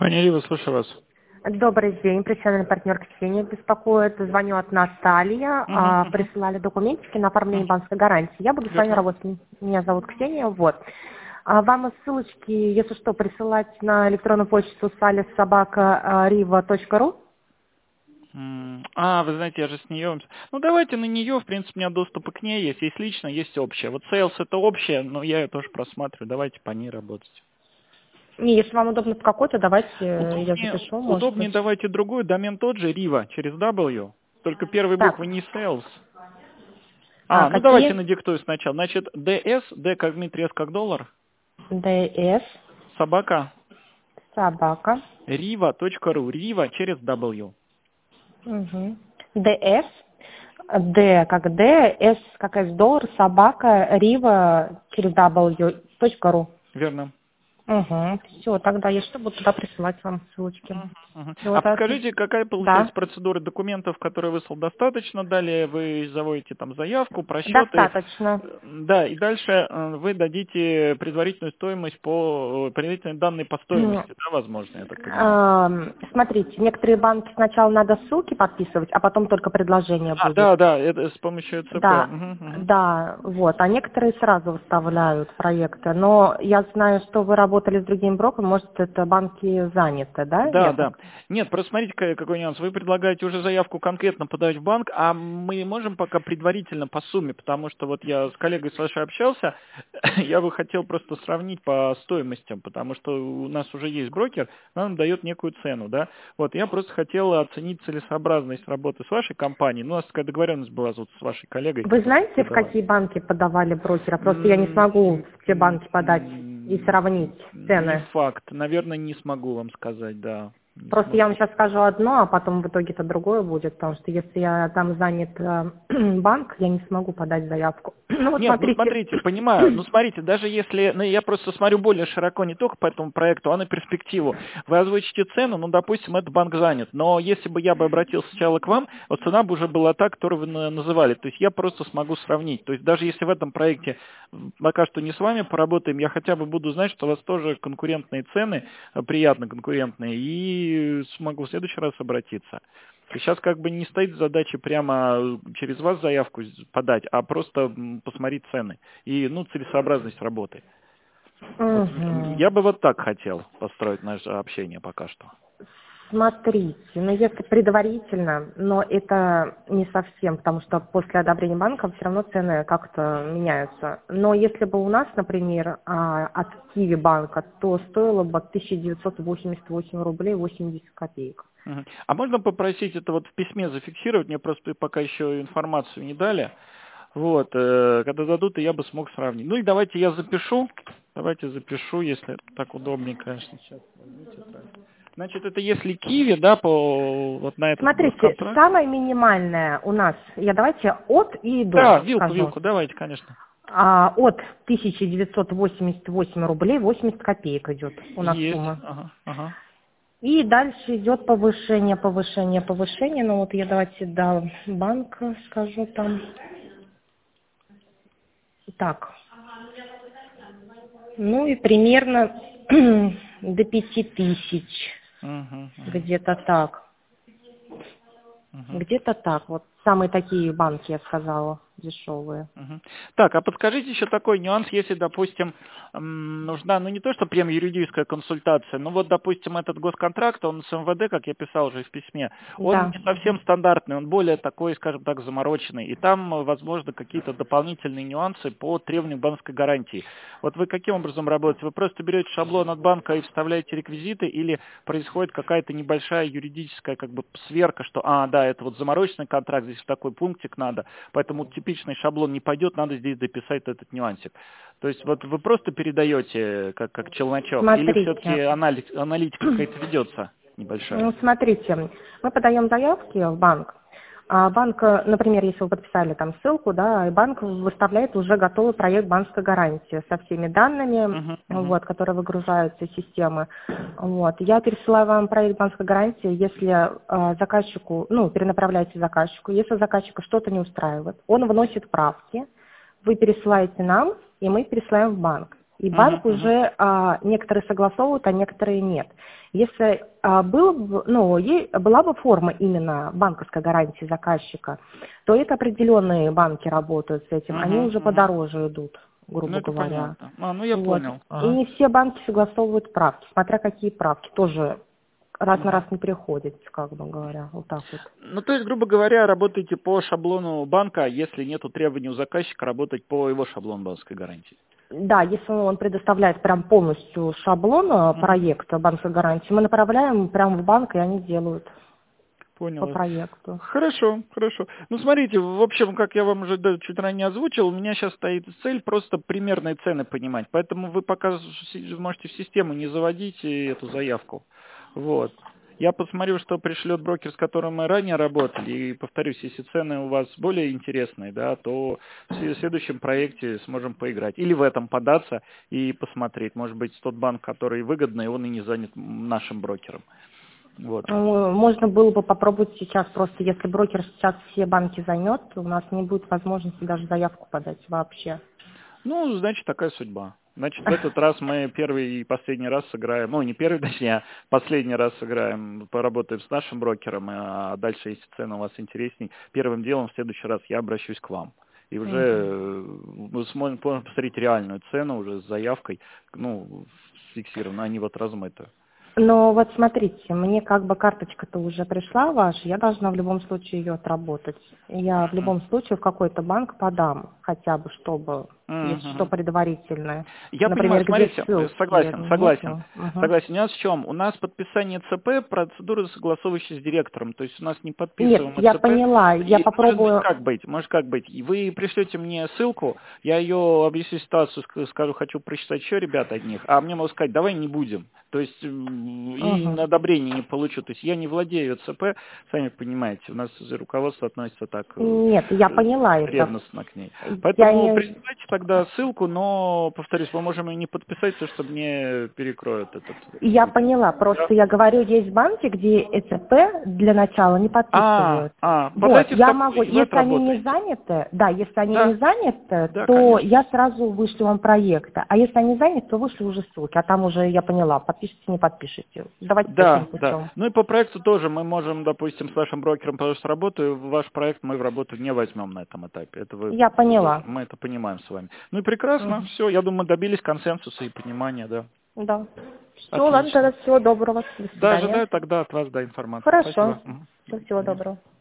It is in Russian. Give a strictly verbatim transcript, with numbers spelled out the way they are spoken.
Компания Рива, слушаю вас. Добрый день, профессиональный партнер Ксения беспокоит. Звоню от Наталья. Угу, А, угу. присылали документики на оформление Угу. банковской гарантии. Я буду с вами Верно. работать. Меня зовут Ксения. Вот. А, вам ссылочки, если что, присылать на электронную почту салис собака рива точка ру. М, А, вы знаете, я же с нее... Ну, давайте на нее, в принципе, у меня доступы к ней есть. Есть лично, есть общее. Вот Sales это общее, но я ее тоже просматриваю. Давайте по ней работать. Не, если вам удобно по какой-то, давайте э, я Удобнее, запишу, может удобнее быть. давайте другой. Домен тот же, Riva, через W. Только первые Так, буквы не Sales. а А, ну давайте какие? надиктую сначала. Значит, ди эс, D как Дмитрий, S как доллар, ди эс, собака, собака. riva точка ру. Riva через W. Угу. ди эс, D как D, S как S доллар, собака, Рива через W точка ру. Верно. Угу. Все, тогда я что буду туда присылать вам ссылочки. Мгм, мгм. Все, А это подскажите, какая да. получается процедура документов, которые выслал достаточно? Далее вы заводите там заявку, просчеты. Достаточно. Да, и дальше э, вы дадите предварительную стоимость по, э, предварительные данные по стоимости, да, возможно, я так понимаю. Ам, Смотрите, некоторые банки сначала надо ссылки подписывать, а потом только предложение А, будет. да, да, это с помощью э цэ пэ. Да, Мгм, мгм. да, вот. А некоторые сразу выставляют проекты. Но я знаю, что вы работали с другим брокером, может, это банки заняты, да? Да, Я да. так. Нет, просто смотрите, какой какой нюанс. Вы предлагаете уже заявку конкретно подать в банк, а мы можем пока предварительно по сумме, потому что вот я с коллегой с вашей общался, я бы хотел просто сравнить по стоимостям, потому что у нас уже есть брокер, он нам дает некую цену, да. Вот я просто хотел оценить целесообразность работы с вашей компанией. Ну, у нас такая договоренность была вот с вашей коллегой. Вы знаете, в Подавать. какие банки подавали брокера? Просто я не М, смогу в те м, банки подать и м, сравнить Не цены. факт. Наверное, не смогу вам сказать, да. Не Просто я вам смогу. сейчас скажу одно, а потом в итоге это другое будет, потому что если я там занят э, банк, я не смогу подать заявку. Ну вот Нет, ну смотрите. смотрите, понимаю. Ну смотрите, даже если, ну я просто смотрю более широко не только по этому проекту, а на перспективу. Вы озвучите цену, ну допустим, этот банк занят. Но если бы я бы обратился сначала к вам, вот цена бы уже была та, которую вы на- называли. То есть я просто смогу сравнить. То есть даже если в этом проекте пока что не с вами поработаем, я хотя бы буду знать, что у вас тоже конкурентные цены, э, приятно конкурентные, и смогу в следующий раз обратиться. Сейчас как бы не стоит задача прямо через вас заявку подать, а просто м, посмотреть цены и, ну, целесообразность работы. Вот, м, Мгм. я бы вот так хотел построить наше общение пока что. Смотрите, ну если предварительно, но это не совсем, потому что после одобрения банка все равно цены как-то меняются. Но если бы у нас, например, а, от Киви банка, то стоило бы тысяча девятьсот восемьдесят восемь рублей восемьдесят копеек. Мгм. А можно попросить это вот в письме зафиксировать? Мне просто пока еще информацию не дали. Вот, э, когда дадут, и я бы смог сравнить. Ну и давайте я запишу. Давайте запишу, если так удобнее, конечно. Сейчас возьмите это. Значит, это если Киви, да, по вот на этот Смотрите, госконтракт. самое минимальное у нас, я давайте от и до Да, вилку, скажу. вилку, давайте, конечно. А, от тысяча девятьсот восемьдесят восемь рублей восемьдесят копеек идет у нас Есть. сумма. Ага, ага. И дальше идет повышение, повышение, повышение. Ну вот я давайте до банка скажу там. Так. Ну и примерно до пяти тысяч. Угу, угу, Где-то так. угу. Где-то так. Вот самые такие банки, я сказала, дешевые. Мгм. Так, а подскажите еще такой нюанс, если, допустим, м, нужна, ну не то, что прям юридическая консультация, но вот, допустим, этот госконтракт, он с эм вэ дэ, как я писал уже в письме, он Да. не совсем стандартный, он более такой, скажем так, замороченный, и там, э, возможно, какие-то дополнительные нюансы по требованию банковской гарантии. Вот вы каким образом работаете? Вы просто берете шаблон от банка и вставляете реквизиты, или происходит какая-то небольшая юридическая как бы сверка, что, а, да, это вот замороченный контракт, здесь в такой пунктик надо, поэтому типичный шаблон не пойдет, надо здесь дописать этот нюансик. То есть вот вы просто передаете как, как челночок, или все-таки Смотрите. анализ, аналитика какая-то ведется небольшая? Ну, смотрите, мы подаем заявки в банк. А банк, э, например, если вы подписали там ссылку, да, и банк выставляет уже готовый проект банковской гарантии со всеми данными, Мгм, мгм. вот, которые выгружаются из системы. Вот. Я пересылаю вам проект банковской гарантии, если э, заказчику, ну, перенаправляете заказчику, если заказчика что-то не устраивает, он вносит правки, вы пересылаете нам, и мы пересылаем в банк. И банк Угу, угу. уже а, некоторые согласовывают, а некоторые нет. Если а, был, бы- ну, е- была бы форма именно банковской гарантии заказчика, то это определенные банки работают с этим, они Угу, уже угу. подороже идут, Ну, грубо это говоря. понятно. А, ну я Вот. понял. И Ага. не все банки согласовывают правки, смотря какие правки, тоже раз на раз Угу. не приходится, как бы говоря, вот так вот. Ну, то есть, грубо говоря, работаете по шаблону банка, если нету требований у заказчика, работать по его шаблону банковской гарантии. Да, если он предоставляет прям полностью шаблон э, Угу. проекта банковской гарантии, мы направляем прямо в банк, и они делают Понял по вас. проекту. Хорошо, хорошо. Ну, смотрите, в общем, как я вам уже да, чуть ранее озвучил, у меня сейчас стоит цель просто примерные цены понимать. Поэтому вы пока с- можете в систему не заводите эту заявку. Вот. Я посмотрю, что пришлет брокер, с которым мы ранее работали, и повторюсь, если цены у вас более интересные, да, то в след- следующем проекте сможем поиграть. Или в этом податься и посмотреть. Может быть, тот банк, который выгодный, он и не занят нашим брокером. Вот. Э, Можно было бы попробовать сейчас, просто если брокер сейчас все банки займет, то у нас не будет возможности даже заявку подать вообще. Ну, значит, такая судьба. Значит, в этот раз мы первый и последний раз сыграем, ну, не первый, точнее, а последний раз сыграем, поработаем с нашим брокером, а дальше, если цены у вас интересней, первым делом в следующий раз я обращусь к вам. И уже Мгм. э, мы сможем посмотреть реальную цену уже с заявкой, ну, фиксированно, а не вот размыто. Но вот смотрите, мне как бы карточка-то уже пришла ваша, я должна в любом случае ее отработать. Я в любом случае в какой-то банк подам, хотя бы, чтобы, если что, Мгм. предварительное. Я понимаю, Например, где смотрите, э, ссылки согласен, согласен, нету. Мгм. согласен. Нюанс в чем? У нас подписание ЦП, процедура согласовывающая с директором, то есть у нас не Нет, подписываем я ЦП. поняла, я И может быть попробую. как быть, может как быть. И вы пришлете мне ссылку, я ее объясню ситуацию, ск- скажу, хочу прочитать еще ребят от них, а мне могут сказать, давай не будем. То есть м, и Мгм. на одобрение не получу. То есть я не владею ЦП, сами понимаете, у нас руководство относится так э, Нет, я э, поняла это. ревностно к ней. Я Поэтому не... присылайте тогда ссылку, но, повторюсь, мы можем и не подписать, потому что мне перекроют этот Я путь. поняла, Да. просто я говорю, есть банки, где ЭЦП для начала не А, подписывают. а, Вот, подайте в я такой, могу, и вы если они не отработаете. заняты, да, если они не Да, заняты, да, то конечно. я сразу вышлю вам проекты. А если они заняты, то вышлю уже ссылки. А там уже я поняла, подпишите, не подпишите. Давайте таким Да, да. путем. Ну и по проекту тоже мы можем, допустим, с вашим брокером, потому что работаю, ваш проект мы в работу не возьмем на этом этапе. Это вы, Я поняла. мы это понимаем с вами. Ну и прекрасно, Мгм. все, я думаю, мы добились консенсуса и понимания, да. Да. Все, ладно, тогда Отлично. всего доброго. До Да, свидания. ожидаю тогда от вас, да, информации. Хорошо. Спасибо. Мгм. Всё, До всего свидания. доброго.